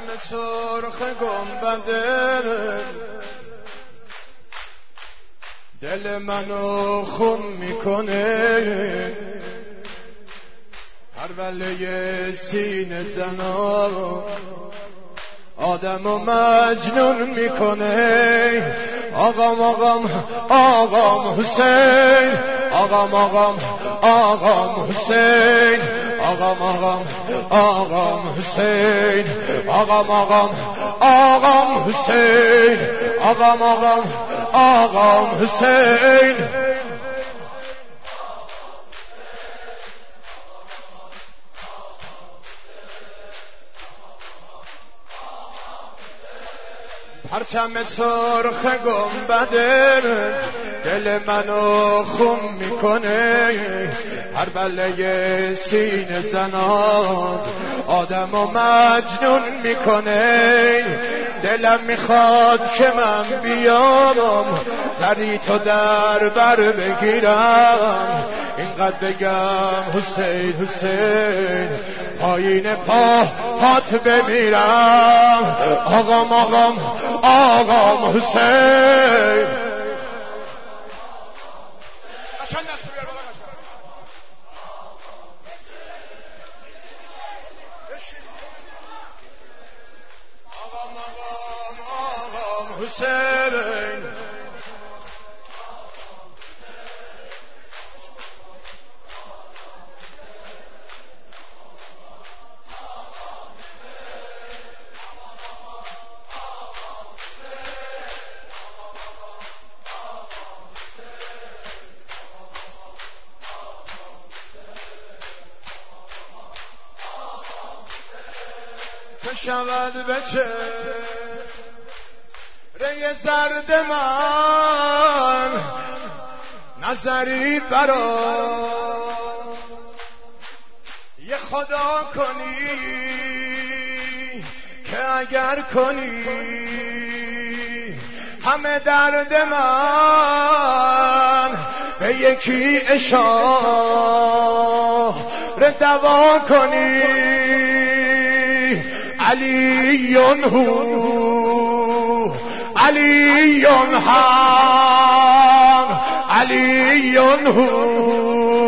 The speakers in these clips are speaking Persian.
سرخ گنبده دل منو خون میکنه، پروله سینه زنا آدمو مجنون میکنه. آقام آقام آقام حسین، آقام آقام آقام حسین، آقام آقام آقام حسین، آقام آقام آقام حسین، آقام آقام آقام حسین. پرچم سرخ گنبده دل منو خون میکنه، هر بله سینه زنان آدمو مجنون میکنه. دلم میخواد که من بیام سری تو در بر بگیرم، اینقدر بگم حسین حسین پایین پات بمیرم. آقام آقام آقام حسین. آقام آقام آقام حسین. تو شود به چهره زرد من نظری برا یه خدا کنی که اگر کنی همه درد من به یکی اشاره دوا کنی. علیون هو علیون هم علیون هو.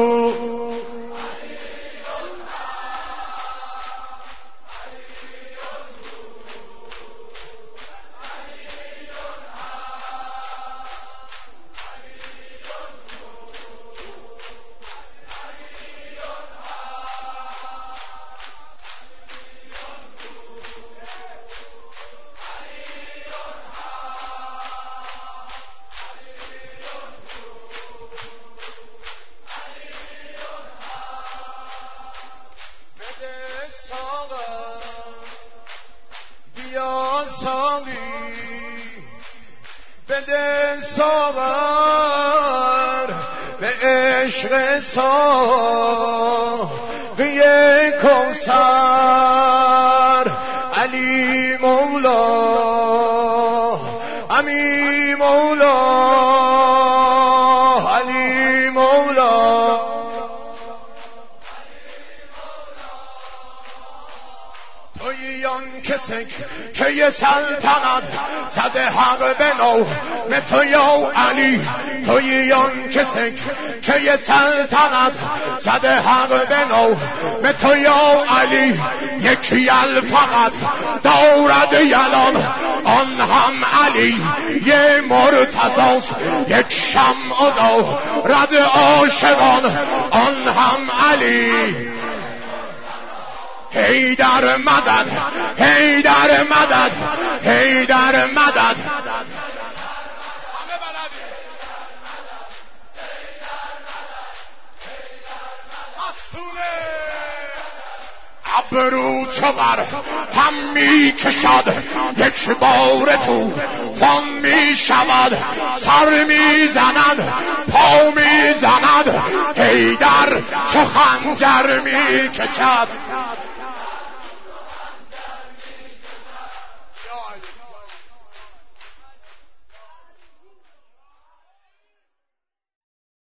بیا ساقی بده ساغر به عشق ساقی کوثر. علی مولا امی مولا علی مولا. تویی آن کسی که یه سلطنت زده حق به نو به تو یا علی. تویی آن کسی که یه سلطنت زده حق به نو به تو یا علی. یکی فقط دورد یلان آن هم علی. یه مرتضاست یک شمع دورد عاشقان آن هم علی. حیدر مدد حیدر مدد حیدر مدد. ابرو چبر هم می کشد یک بار تو فان می شود سر می زند پا می زند. حیدر چو خنجر می کشد